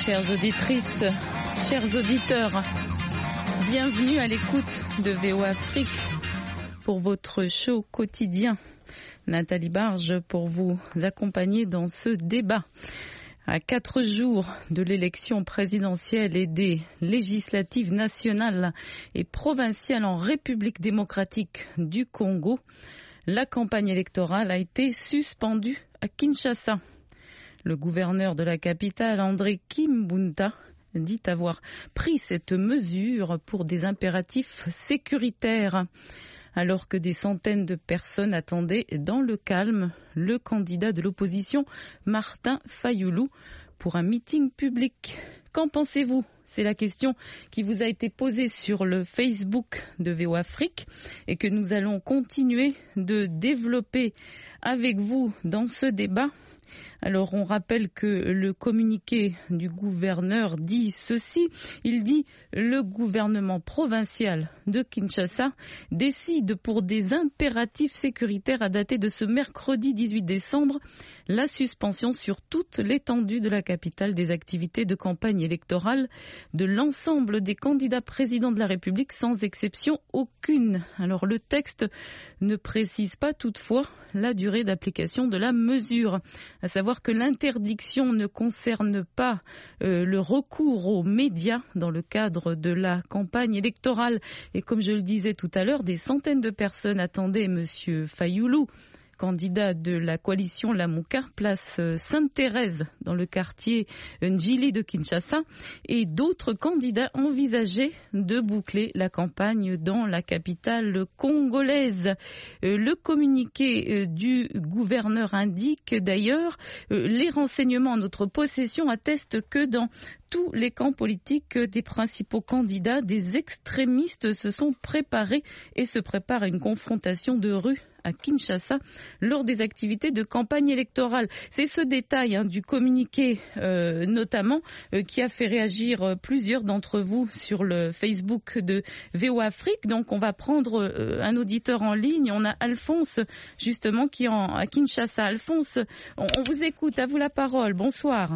Chères auditrices, chers auditeurs, bienvenue à l'écoute de VO Afrique pour votre show quotidien. Nathalie Barge pour vous accompagner dans ce débat. À 4 jours de l'élection présidentielle et des législatives nationales et provinciales en République démocratique du Congo, la campagne électorale a été suspendue à Kinshasa. Le gouverneur de la capitale, André Kimbunta, dit avoir pris cette mesure pour des impératifs sécuritaires. Alors que des centaines de personnes attendaient dans le calme le candidat de l'opposition, Martin Fayoulou, pour un meeting public. Qu'en pensez-vous ? C'est la question qui vous a été posée sur le Facebook de VO Afrique et que nous allons continuer de développer avec vous dans ce débat. Alors on rappelle que le communiqué du gouverneur dit ceci, il dit « Le gouvernement provincial de Kinshasa décide pour des impératifs sécuritaires à dater de ce mercredi 18 décembre la suspension sur toute l'étendue de la capitale des activités de campagne électorale de l'ensemble des candidats présidents de la République sans exception aucune. » Alors le texte ne précise pas toutefois la durée d'application de la mesure, à savoir que l'interdiction ne concerne pas le recours aux médias dans le cadre de la campagne électorale. Et comme je le disais tout à l'heure, des centaines de personnes attendaient M. Fayoulou, candidat de la coalition Lamuka, place Sainte-Thérèse dans le quartier Njili de Kinshasa, et d'autres candidats envisageaient de boucler la campagne dans la capitale congolaise. Le communiqué du gouverneur indique d'ailleurs les renseignements en notre possession attestent que dans tous les camps politiques des principaux candidats, des extrémistes se sont préparés et se préparent à une confrontation de rue à Kinshasa lors des activités de campagne électorale. C'est ce détail du communiqué notamment qui a fait réagir plusieurs d'entre vous sur le Facebook de VO Afrique. Donc on va prendre un auditeur en ligne. On a Alphonse justement qui est à Kinshasa. Alphonse, on vous écoute, à vous la parole. Bonsoir.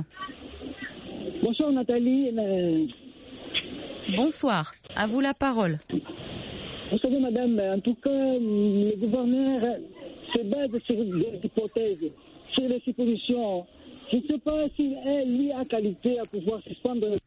Bonsoir Nathalie. Bonsoir, à vous la parole. Vous savez madame, en tout cas, le gouverneur se base sur des hypothèses, sur les suppositions. Je ne sais pas s'il est lui à qualité à pouvoir suspendre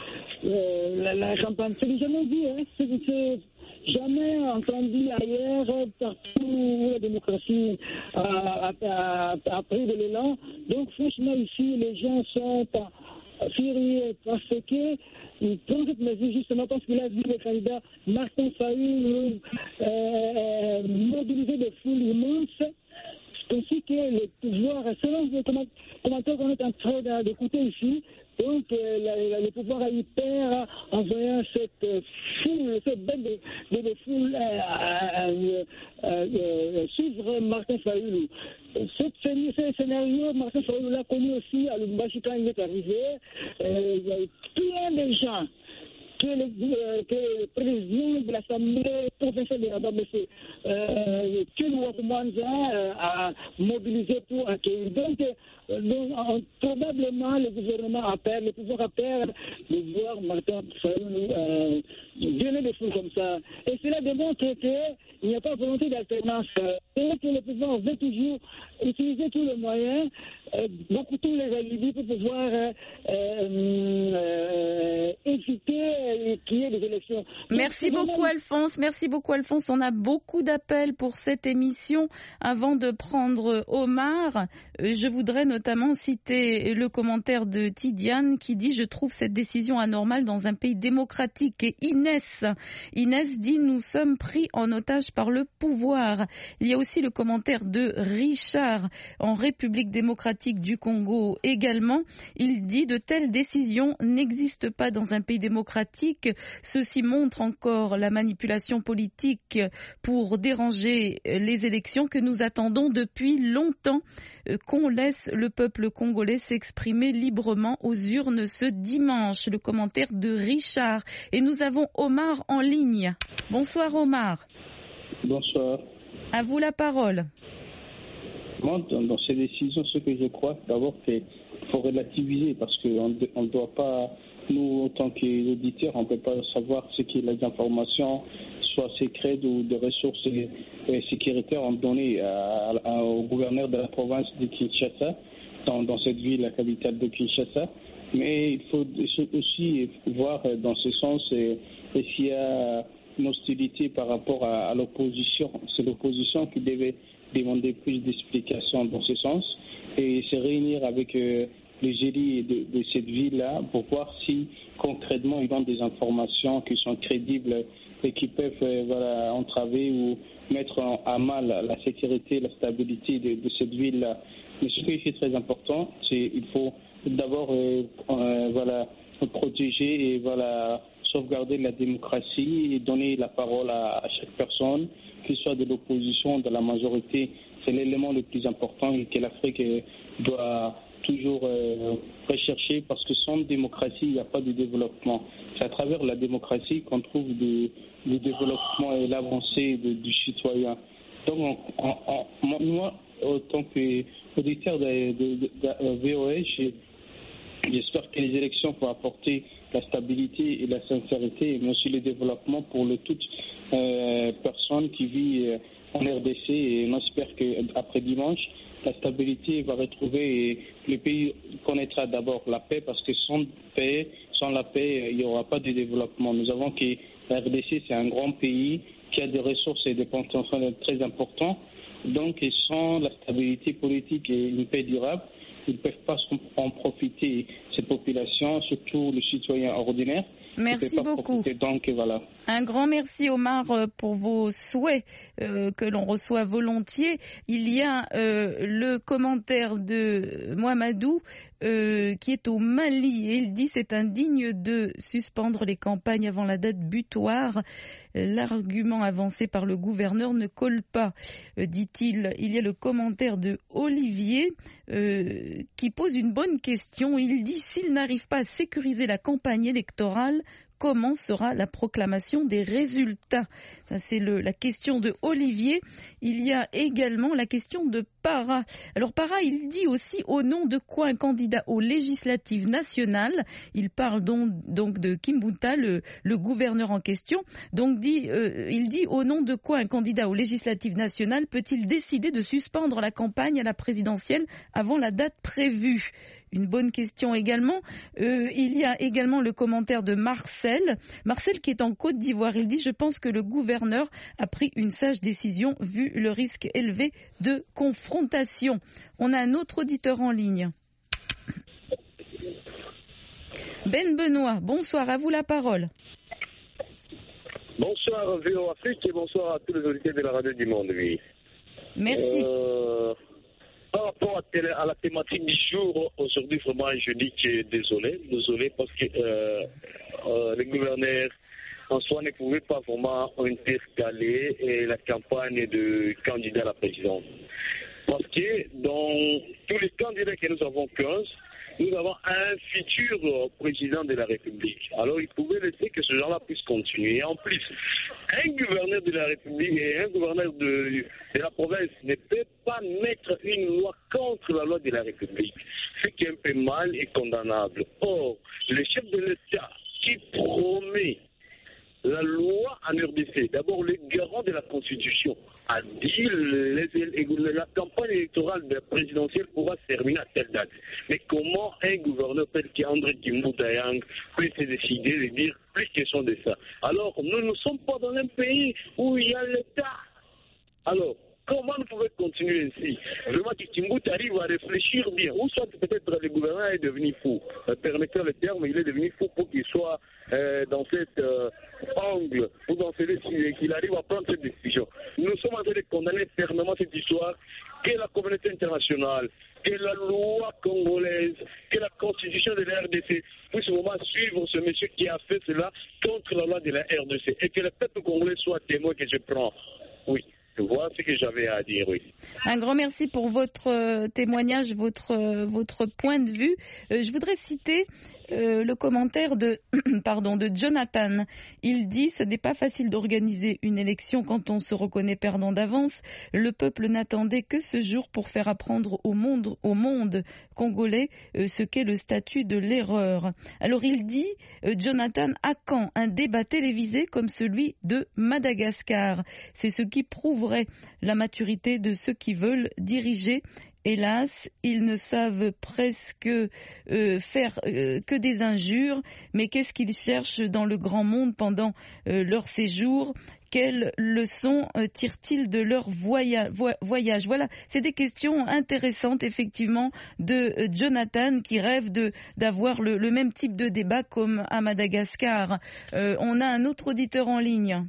la campagne. C'est jamais dit, c'est jamais entendu ailleurs, partout où la démocratie a pris de l'élan. Donc franchement ici, les gens sont furieux parce que il prend cette mesure justement parce qu'il a vu le candidat Martin Fayoulou mobiliser des foules immenses, ainsi que le pouvoir, selon les commentaires qu'on est en train d'écouter ici, donc le pouvoir a eu peur en voyant cette foule, cette bande de foule suivre Martin Fayoulou. Ce scénario, Martin Fayoulou l'a connu aussi à Lubumbashi quand il est arrivé. Il y a eu plein de gens que le président de l'Assemblée provinciale de Rabat, M. Kilwa Mwanza, a mobilisé pour accueillir. Donc, probablement, le gouvernement a peur, le pouvoir a peur de voir Martin Fayoulou donner des foules comme ça. Et cela démontre qu'il n'y a pas volonté d'alternance. Et que le pouvoir veut toujours utiliser tous les moyens, tous les alibis pour pouvoir éviter qu'il y ait des élections. Merci beaucoup Alphonse. On a beaucoup d'appels pour cette émission. Avant de prendre Omar, je voudrais notamment citer le commentaire de Tidiane qui dit « Je trouve cette décision anormale dans un pays démocratique ». Et Inès dit « Nous sommes pris en otage par le pouvoir ». Il y a aussi le commentaire de Richard en République démocratique du Congo également. Il dit « De telles décisions n'existent pas dans un pays démocratique. Ceci montre encore la manipulation politique pour déranger les élections que nous attendons depuis longtemps. Qu'on laisse le peuple congolais s'exprimer librement aux urnes ce dimanche ». Le commentaire de Richard. Et nous avons Omar en ligne. Bonsoir Omar. Bonsoir. À vous la parole. effectivement, dans ces décisions, ce que je crois, d'abord, qu'il faut relativiser parce qu'on ne doit pas, nous, en tant qu'auditeurs, on ne peut pas savoir ce que les informations, soit secrètes ou de ressources sécuritaires, ont donné au gouverneur de la province de Kinshasa, dans cette ville, la capitale de Kinshasa. Mais il faut aussi voir dans ce sens s'il y a une hostilité par rapport à l'opposition. C'est l'opposition qui devait demander plus d'explications dans ce sens et se réunir avec les élus de cette ville-là pour voir si concrètement ils ont des informations qui sont crédibles et qui peuvent entraver ou mettre à mal la sécurité et la stabilité de cette ville-là. Mais ce qui est très important, c'est qu'il faut d'abord protéger et sauvegarder la démocratie et donner la parole à chaque personne, qu'il soit de l'opposition, de la majorité. C'est l'élément le plus important et que l'Afrique doit toujours rechercher parce que sans démocratie, il n'y a pas de développement. C'est à travers la démocratie qu'on trouve le développement et l'avancée du citoyen. Donc, moi, en tant qu'auditeur de VOA, j'espère que les élections vont apporter la stabilité et la sincérité, mais aussi le développement pour toute personne qui vit en RDC. Et on espère qu'après dimanche, la stabilité va retrouver et le pays connaîtra d'abord la paix, parce que sans la paix, il n'y aura pas de développement. Nous avons que la RDC, c'est un grand pays qui a des ressources et des potentiels très importants. Donc, sans la stabilité politique et une paix durable, ils ne peuvent pas en profiter, ces populations, surtout les citoyens ordinaires. Merci beaucoup. Donc, voilà. Un grand merci, Omar, pour vos souhaits que l'on reçoit volontiers. Il y a le commentaire de Mohamedou qui est au Mali et il dit c'est indigne de suspendre les campagnes avant la date butoir. L'argument avancé par le gouverneur ne colle pas, dit-il. Il y a le commentaire de Olivier qui pose une bonne question. Il dit s'il n'arrive pas à sécuriser la campagne électorale, comment sera la proclamation des résultats? Ça, c'est la question de Olivier. Il y a également la question de Para. Alors Para, il dit aussi au nom de quoi un candidat aux législatives nationales, il parle donc de Kimbuta, le gouverneur en question, donc il dit au nom de quoi un candidat aux législatives nationales peut-il décider de suspendre la campagne à la présidentielle avant la date prévue? Une bonne question également. Il y a également le commentaire de Marcel. Marcel qui est en Côte d'Ivoire. Il dit « Je pense que le gouverneur a pris une sage décision vu le risque élevé de confrontation. » On a un autre auditeur en ligne. Ben Benoît, bonsoir, à vous la parole. Bonsoir VOA Afrique et bonsoir à tous les auditeurs de la radio du monde. Oui. Merci. Par rapport à la thématique du jour, aujourd'hui, vraiment, je dis que désolé, parce que le gouverneur en soi ne pouvait pas vraiment intercaler la campagne de candidat à la présidence. Parce que dans tous les candidats que nous avons 15, nous avons un futur président de la République. Alors, il pouvait laisser que ce genre-là puisse continuer. Et en plus, un gouverneur de la République et un gouverneur de la province ne peut pas mettre une loi contre la loi de la République. Ce qui est un peu mal et condamnable. Or, le chef de l'État qui promet la loi en RDC, d'abord le garant de la Constitution, a dit la campagne électorale de la présidentielle pourra se terminer à telle date. Mais comment un gouverneur tel qu'André Kimbuta-Yang peut se décider de dire plus question de ça? Alors, nous ne sommes pas dans un pays où il y a l'État. Alors, comment nous pouvons continuer ainsi? Vraiment que Kimbuta arrive à réfléchir bien. Ou soit peut-être le gouvernement est devenu fou. Permettez le terme, il est devenu fou pour qu'il soit dans cet angle, ou dans qu'il arrive à prendre cette décision. Nous sommes en train de condamner fermement cette histoire, que la communauté internationale, que la loi congolaise, que la constitution de la RDC puisse au moment suivre ce monsieur qui a fait cela contre la loi de la RDC. Et que le peuple congolais soit témoin que je prends. Oui. Voilà ce que j'avais à dire, oui. Un grand merci pour votre témoignage, votre point de vue. Je voudrais citer le commentaire de Jonathan. Il dit « Ce n'est pas facile d'organiser une élection quand on se reconnaît perdant d'avance. Le peuple n'attendait que ce jour pour faire apprendre au monde congolais ce qu'est le statut de l'erreur. » Alors il dit, Jonathan, à quand un débat télévisé comme celui de Madagascar? C'est ce qui prouverait la maturité de ceux qui veulent diriger. Hélas, ils ne savent presque faire que des injures, mais qu'est-ce qu'ils cherchent dans le grand monde pendant leur séjour? Quelles leçons tirent-ils de leur voyage? Voilà, c'est des questions intéressantes effectivement de Jonathan qui rêve d'avoir le même type de débat comme à Madagascar. On a un autre auditeur en ligne.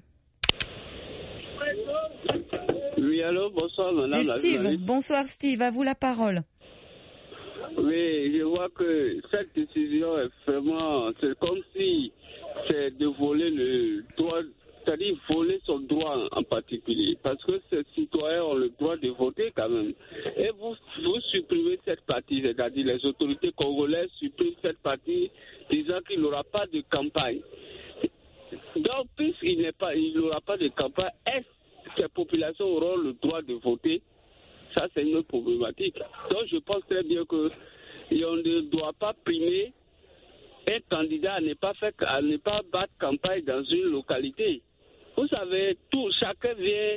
Oui, allô, bonsoir, madame. C'est Steve. Bonsoir, Steve. À vous la parole. Oui, je vois que cette décision est vraiment... C'est comme si c'est de voler le droit, c'est-à-dire voler son droit en particulier. Parce que ces citoyens ont le droit de voter quand même. Et vous supprimez cette partie, c'est-à-dire les autorités congolaises suppriment cette partie disant qu'il n'aura pas de campagne. Donc, puisqu'il n'aura pas de campagne, est-ce ces populations auront le droit de voter? Ça, c'est une autre problématique. Donc, je pense très bien qu'on ne doit pas primer un candidat à ne pas battre campagne dans une localité. Vous savez, chacun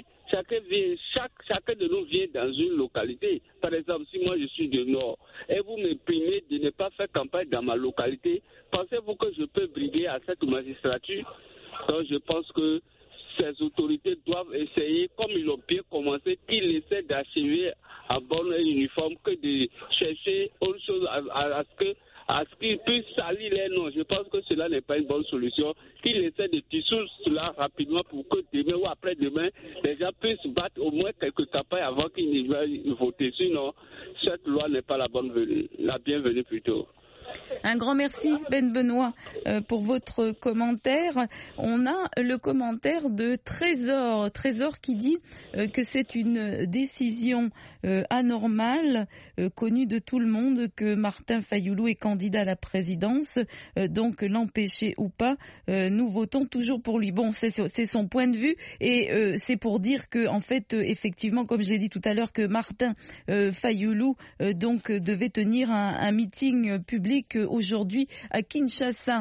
de nous vient dans une localité. Par exemple, si moi je suis du Nord et vous me primez de ne pas faire campagne dans ma localité, pensez-vous que je peux briguer à cette magistrature? Donc, je pense que ces autorités doivent essayer, comme ils ont bien commencé, qu'ils essaient d'achever en bonne et uniforme que de chercher autre chose à ce qu'ils puissent salir les noms. Je pense que cela n'est pas une bonne solution. Qu'ils essaient de tisser cela rapidement pour que demain ou après-demain, les gens puissent battre au moins quelques campagnes avant qu'ils ne veuillent voter. Sinon, cette loi n'est pas la bienvenue plutôt. Un grand merci Ben Benoît pour votre commentaire. On a le commentaire de Trésor qui dit que c'est une décision anormale, connue de tout le monde, que Martin Fayulu est candidat à la présidence, donc l'empêcher ou pas, nous votons toujours pour lui. Bon, c'est son point de vue et c'est pour dire que en fait effectivement, comme je l'ai dit tout à l'heure, que Martin Fayulu donc devait tenir un meeting public aujourd'hui à Kinshasa.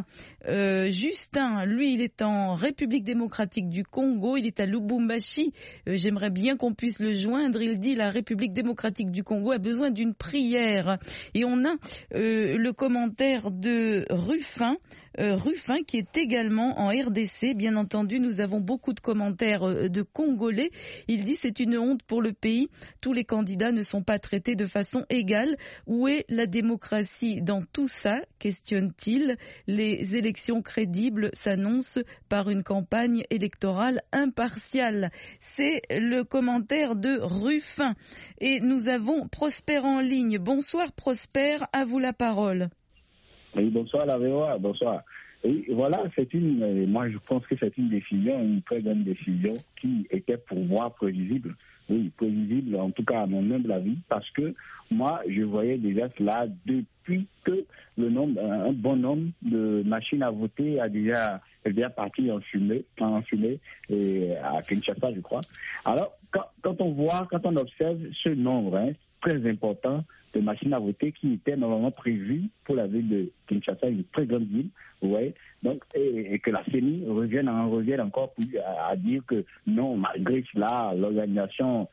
Justin, lui, il est en République démocratique du Congo, il est à Lubumbashi. J'aimerais bien qu'on puisse le joindre. Il dit la République démocratique du Congo a besoin d'une prière. Et on a le commentaire de Ruffin qui est également en RDC. Bien entendu, nous avons beaucoup de commentaires de Congolais. Il dit c'est une honte pour le pays. Tous les candidats ne sont pas traités de façon égale. Où est la démocratie dans tout ça? Questionne-t-il. Les élections crédibles s'annoncent par une campagne électorale impartiale. C'est le commentaire de Ruffin. Et nous avons Prosper en ligne. Bonsoir Prosper, à vous la parole. Oui, bonsoir la VOA, bonsoir. Et voilà, moi je pense que c'est une très bonne décision qui était pour moi prévisible. Oui, prévisible en tout cas à mon humble avis, parce que moi je voyais déjà cela depuis que un bon nombre de machines à voter est déjà parti en fumée et à Kinshasa je crois. Alors quand on observe ce nombre très important de machines à voter qui étaient normalement prévues pour la ville de Kinshasa, une très grande ville, vous voyez, donc, et que la CENI revienne encore à dire que non, malgré cela, l'organisation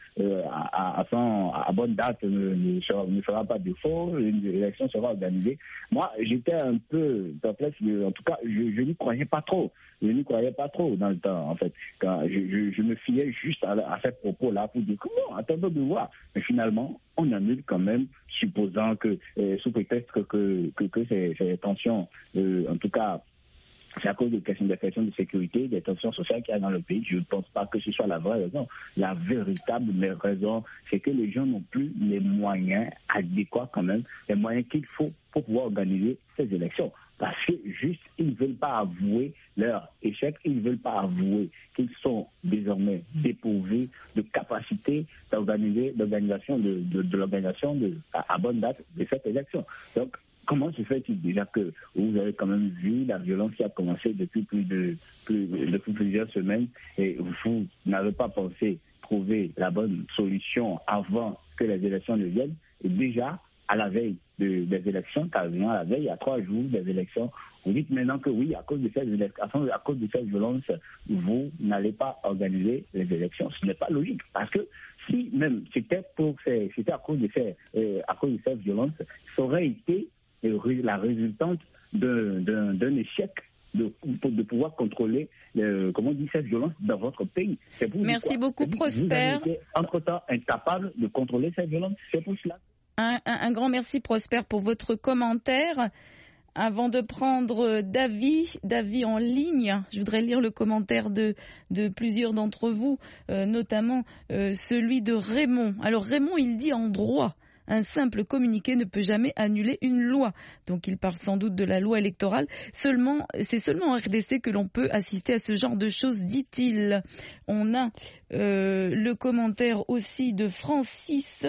à bonne date ne fera pas défaut, l'élection sera organisée. Moi, j'étais un peu perplexe, en tout cas, je n'y croyais pas trop. Je n'y croyais pas trop dans le temps, en fait. Quand je me fiais juste à ces propos-là pour dire comment, attendons de voir. Mais finalement, on annule quand même, supposant que, sous prétexte que ces tensions, en tout cas, c'est à cause des questions de sécurité, des tensions sociales qu'il y a dans le pays. Je ne pense pas que ce soit la vraie raison. La véritable raison, c'est que les gens n'ont plus les moyens adéquats quand même, les moyens qu'il faut pour pouvoir organiser ces élections. Parce que juste, ils ne veulent pas avouer leur échec, ils ne veulent pas avouer qu'ils sont désormais dépourvus de capacité d'organisation à bonne date de cette élection. Donc, comment se fait-il déjà que vous avez quand même vu la violence qui a commencé depuis depuis plusieurs semaines et vous n'avez pas pensé trouver la bonne solution avant que les élections ne viennent, et déjà à la veille des élections, quasiment à la veille, à 3 jours des élections, vous dites maintenant que oui, à cause de cette violence, vous n'allez pas organiser les élections. Ce n'est pas logique, parce que si même c'était à cause de cette violence, ça aurait été la résultante d'un échec de pouvoir contrôler cette violence dans votre pays. Merci beaucoup, Prosper. Vous avez été entre-temps incapable de contrôler cette violence, c'est pour cela. Un grand merci, Prosper, pour votre commentaire. Avant de prendre Davy en ligne, je voudrais lire le commentaire de plusieurs d'entre vous, notamment celui de Raymond. Alors Raymond, il dit en droit, un simple communiqué ne peut jamais annuler une loi. Donc il parle sans doute de la loi électorale. C'est seulement en RDC que l'on peut assister à ce genre de choses, dit-il. On a le commentaire aussi de Francis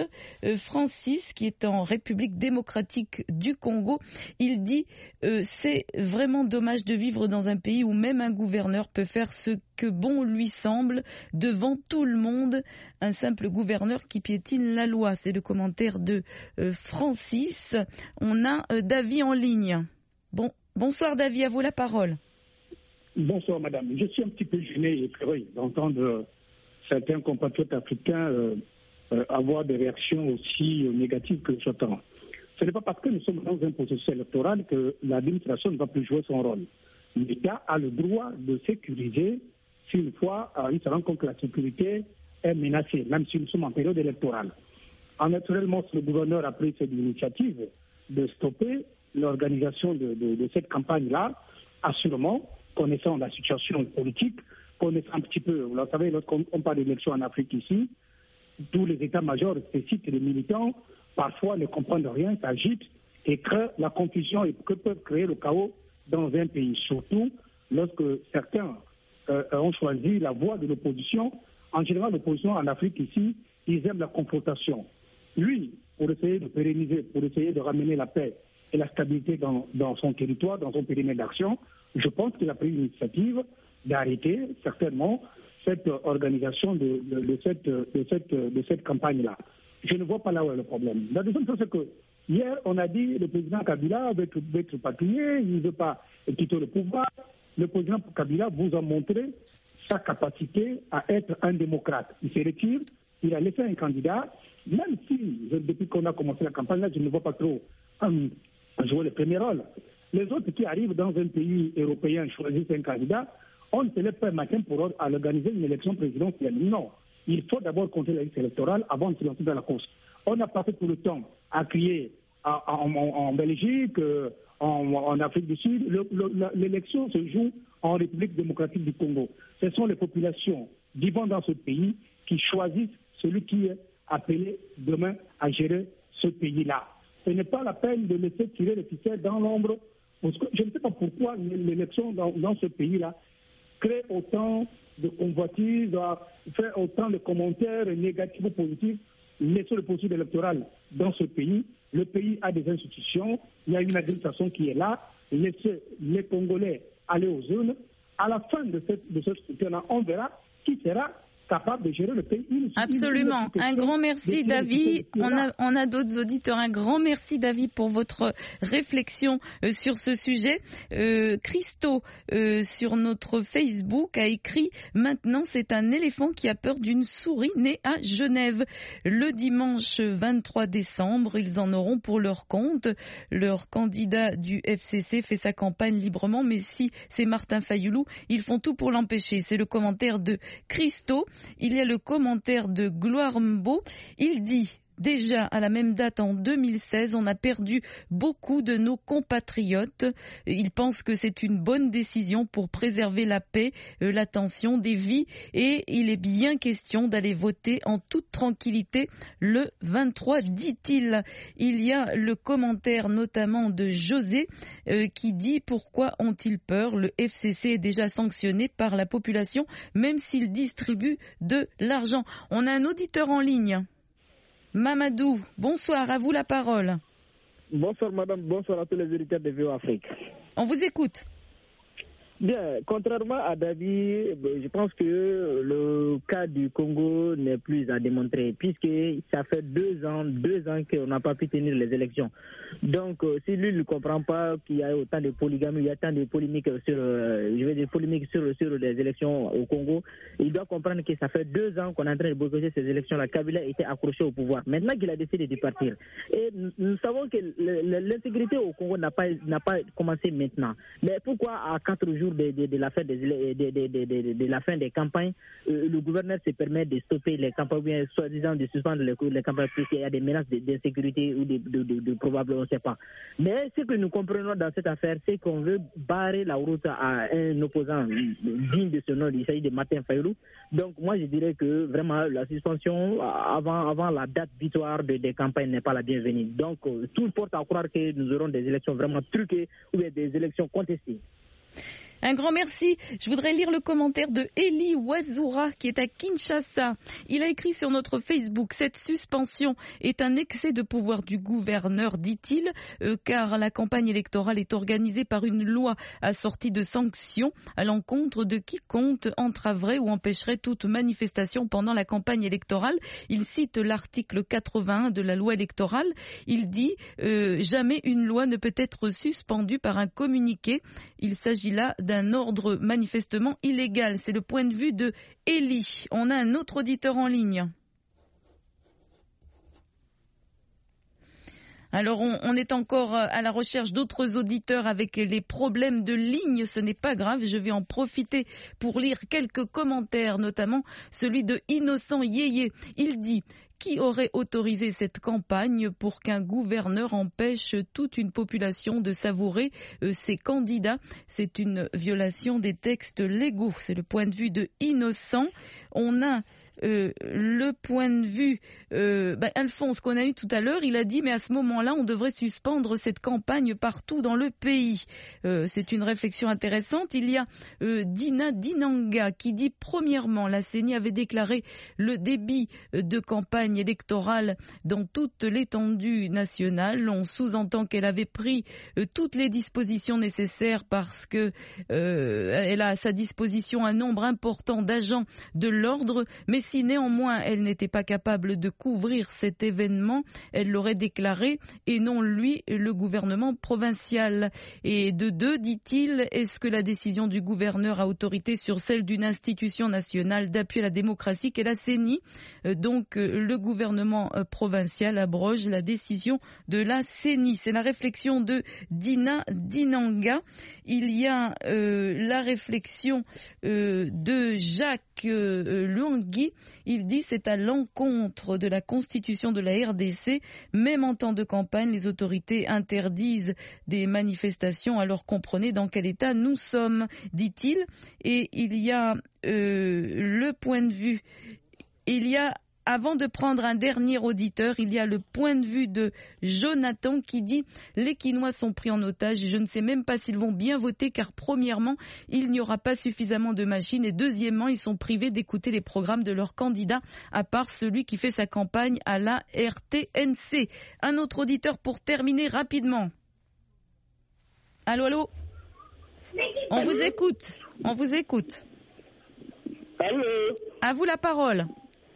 qui est en République démocratique du Congo. Il dit c'est vraiment dommage de vivre dans un pays où même un gouverneur peut faire ce que bon lui semble devant tout le monde, un simple gouverneur qui piétine la loi. C'est le commentaire de Francis. On a Davy en ligne. Bonsoir Davy, à vous la parole. Bonsoir madame. Je suis un petit peu gêné et effrayé d'entendre certains compatriotes africains avoir des réactions aussi négatives que j'entends. Ce n'est pas parce que nous sommes dans un processus électoral que l'administration ne va plus jouer son rôle. L'État a le droit de sécuriser si une fois il se rend compte que la sécurité est menacée, même si nous sommes en période électorale. Naturellement, si le gouverneur a pris cette initiative de stopper l'organisation de cette campagne-là, assurément, connaissant la situation politique, connaissant un petit peu, vous le savez, lorsqu'on parle d'élections en Afrique ici, tous les états-majors spécifiques et les militants, parfois ne comprennent rien, s'agitent et créent la confusion et que peuvent créer le chaos dans un pays. Surtout lorsque certains ont choisi la voie de l'opposition. En général, l'opposition en Afrique ici, ils aiment la confrontation. Lui, pour essayer de pérenniser, pour essayer de ramener la paix et la stabilité dans son territoire, dans son périmètre d'action, je pense qu'il a pris l'initiative d'arrêter certainement cette organisation de cette campagne-là. Je ne vois pas là où est le problème. La deuxième chose, c'est que hier, on a dit que le président Kabila veut être patrouillé, il ne veut pas quitter le pouvoir. Le président Kabila vous a montré sa capacité à être un démocrate. Il se retire, il a laissé un candidat, même si, depuis qu'on a commencé la campagne, là, je ne vois pas trop jouer le premier rôle. Les autres qui arrivent dans un pays européen choisissent un candidat, on ne se lève pas un matin pour organiser une élection présidentielle. Non. Il faut d'abord compter la liste électorale avant de se lancer dans la course. On a passé tout le temps à crier en Belgique, en Afrique du Sud. L'élection se joue en République démocratique du Congo. Ce sont les populations vivant dans ce pays qui choisissent celui qui est appelé demain à gérer ce pays-là. Ce n'est pas la peine de laisser tirer les ficelles dans l'ombre. Parce que je ne sais pas pourquoi l'élection dans ce pays-là crée autant de convoitises, fait autant de commentaires négatifs ou positifs. Laissez le processus électoral dans ce pays. Le pays a des institutions, il y a une administration qui est là. Laissez les Congolais aller aux urnes. À la fin de ce scrutin-là, on verra qui sera capable de gérer le pays. Absolument. Un grand merci, Davy. On a d'autres auditeurs. Un grand merci, Davy, pour votre réflexion sur ce sujet. Christo, sur notre Facebook, a écrit « Maintenant, c'est un éléphant qui a peur d'une souris née à Genève. Le dimanche 23 décembre, ils en auront pour leur compte. Leur candidat du FCC fait sa campagne librement, mais si c'est Martin Fayoulou, ils font tout pour l'empêcher. » C'est le commentaire de Christo. Il y a le commentaire de Gloire Mbo. Il dit « Déjà, à la même date, en 2016, on a perdu beaucoup de nos compatriotes. Ils pensent que c'est une bonne décision pour préserver la paix, l'attention des vies. Et il est bien question d'aller voter en toute tranquillité le 23, dit-il. » Il y a le commentaire notamment de José qui dit « Pourquoi ont-ils peur ? Le FCC est déjà sanctionné par la population, même s'il distribue de l'argent. » On a un auditeur en ligne. Mamadou, bonsoir, à vous la parole. Bonsoir madame, bonsoir à tous les auditeurs de VOA Afrique. On vous écoute. Bien, contrairement à David, je pense que le cas du Congo n'est plus à démontrer, puisque ça fait 2 ans qu'on n'a pas pu tenir les élections. Donc, si lui ne comprend pas qu'il y a autant de polygamie, il y a tant de polémiques sur, sur les élections au Congo, il doit comprendre que ça fait 2 ans qu'on est en train de boycotter ces élections-là. Kabila était accroché au pouvoir. Maintenant qu'il a décidé de partir. Et nous savons que l'insécurité au Congo n'a pas commencé maintenant. Mais pourquoi à 4 jours de la fin de la fin des campagnes, le gouverneur se permet de stopper les campagnes, bien soi-disant de suspendre les campagnes parce qu'il y a des menaces d'insécurité ou de probable, on ne sait pas. Mais ce que nous comprenons dans cette affaire, c'est qu'on veut barrer la route à un opposant digne de ce nom, il s'agit de Martin Fayulu. Donc moi je dirais que vraiment la suspension avant la date butoir des campagnes n'est pas la bienvenue. Donc tout porte à croire que nous aurons des élections vraiment truquées ou des élections contestées. Un grand merci. Je voudrais lire le commentaire de Eli Wazura qui est à Kinshasa. Il a écrit sur notre Facebook: cette suspension est un excès de pouvoir du gouverneur, dit-il, car la campagne électorale est organisée par une loi assortie de sanctions à l'encontre de quiconque entraverait ou empêcherait toute manifestation pendant la campagne électorale. Il cite l'article 81 de la loi électorale. Il dit jamais une loi ne peut être suspendue par un communiqué. Il s'agit là d'un ordre manifestement illégal. C'est le point de vue de Eli. On a un autre auditeur en ligne. Alors on est encore à la recherche d'autres auditeurs avec les problèmes de ligne. Ce n'est pas grave, je vais en profiter pour lire quelques commentaires, notamment celui de Innocent Yéyé. Il dit: qui aurait autorisé cette campagne pour qu'un gouverneur empêche toute une population de savourer ses candidats? C'est une violation des textes légaux. C'est le point de vue de Innocent. On a le point de vue Alphonse qu'on a eu tout à l'heure. Il a dit mais à ce moment-là on devrait suspendre cette campagne partout dans le pays. C'est une réflexion intéressante. Il y a Dina Dinanga qui dit: premièrement, la CENI avait déclaré le débit de campagne électorale dans toute l'étendue nationale. On sous-entend qu'elle avait pris toutes les dispositions nécessaires parce que elle a à sa disposition un nombre important d'agents de l'ordre, mais si néanmoins elle n'était pas capable de couvrir cet événement, elle l'aurait déclaré et non lui, le gouvernement provincial. Et de deux, dit-il, est-ce que la décision du gouverneur a autorité sur celle d'une institution nationale d'appui à la démocratie qu'est la CENI? Donc le gouvernement provincial abroge la décision de la CENI. C'est la réflexion de Dina Dinanga. Il y a la réflexion de Jacques Luangui. Il dit: c'est à l'encontre de la constitution de la RDC. Même en temps de campagne, les autorités interdisent des manifestations. Alors comprenez dans quel état nous sommes, dit-il. Et il y a le point de vue. Avant de prendre un dernier auditeur, il y a le point de vue de Jonathan qui dit: les Quinois sont pris en otage et je ne sais même pas s'ils vont bien voter car premièrement, il n'y aura pas suffisamment de machines et deuxièmement, ils sont privés d'écouter les programmes de leurs candidats à part celui qui fait sa campagne à la RTNC. Un autre auditeur pour terminer rapidement. Allô? On vous écoute. Allô? À vous la parole.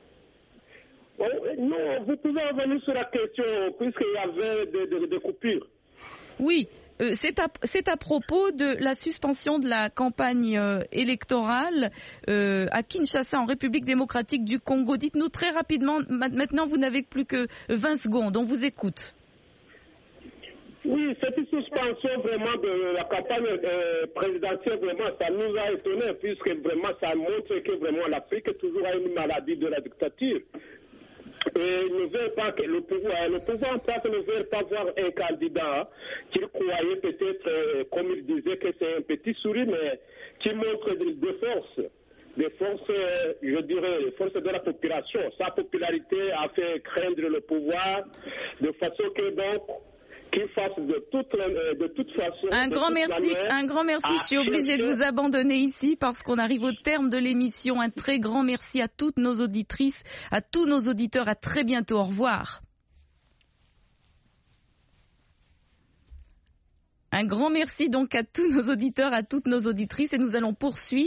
Non, vous pouvez revenir sur la question, puisqu'il y avait des coupures. Oui, c'est à propos de la suspension de la campagne électorale à Kinshasa, en République démocratique du Congo. Dites-nous très rapidement, maintenant vous n'avez plus que 20 secondes, on vous écoute. Oui, cette suspension vraiment de la campagne présidentielle, vraiment, ça nous a étonnés, puisque vraiment ça montre que vraiment l'Afrique toujours a une maladie de la dictature. Et ne veut pas que le pouvoir en place ne veut pas voir un candidat qu'il croyait peut-être, comme il disait, que c'est un petit souris, mais qui montre des forces, je dirais, des forces de la population. Sa popularité a fait craindre le pouvoir, de façon que donc, qu'il fasse de toute façon. Un grand merci. Je suis obligée de vous abandonner ici parce qu'on arrive au terme de l'émission. Un très grand merci à toutes nos auditrices, à tous nos auditeurs. À très bientôt. Au revoir. Un grand merci donc à tous nos auditeurs, à toutes nos auditrices et nous allons poursuivre